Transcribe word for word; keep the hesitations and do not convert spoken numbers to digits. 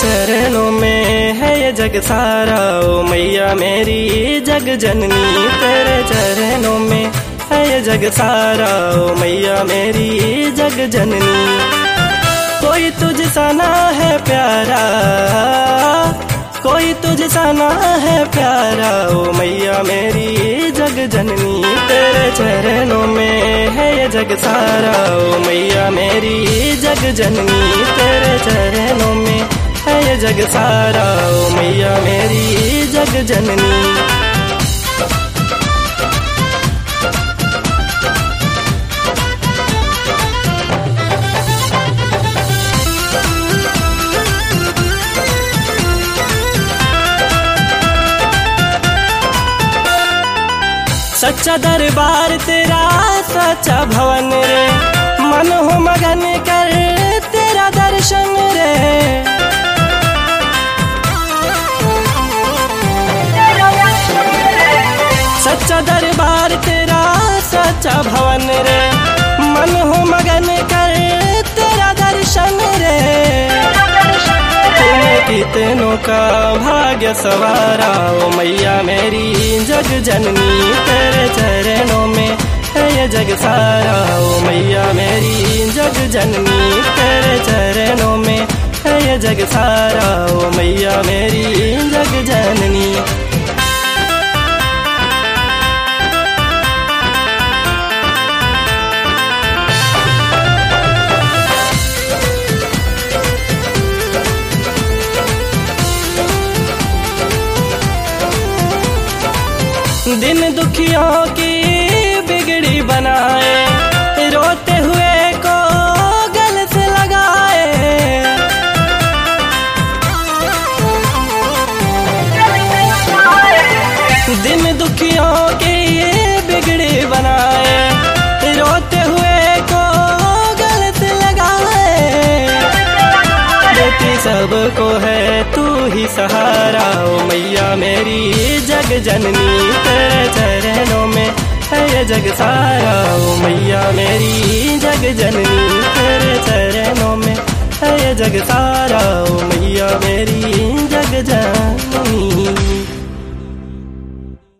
चरणों में है ये जग सारा, ओ मैया मेरी जग जननी। तेरे चरणों में है ये जग सारा, ओ मैया मेरी जग जननी। कोई तुझसा ना है प्यारा, कोई तुझसा ना है प्यारा, ओ मैया मेरी जग जननी। तेरे चरणों में है ये जग सारा, ओ मैया मेरी जग जननी। तेरे चरणों में है ये जग सारा, ओ मैया मेरी जग जननी। सच्चा दरबार तेरा सच्चा भवन रे, मन हो मगन कर तेरा दर्शन रे। सच्चा दरबार तेरा सच्चा भवन रे, मन हो मगन कर तेरा दर्शन रे। कितनों का भाग्य सवारा, ओ मैया मेरी जग जननी। तेरे चरणों में है ये जग सारा, ओ मैया मेरी जग जननी। तेरे चरणों में है ये जग सारा, ओ मैया मेरी जग जननी। दिन दुखियों की बिगड़ी बनाए, रोते हुए को गल से लगाए। दिन दुखियों की बिगड़ी बनाए, रोते हुए को गल से लगाए। देती सबको है तू ही सहारा, ओ मैया मेरी जग जननी। तेरे चरणों में है ये जग सारा, ओ मैया मेरी जग जननी। तेरे चरणों में है ये जग सारा, ओ मैया मेरी जग जननी।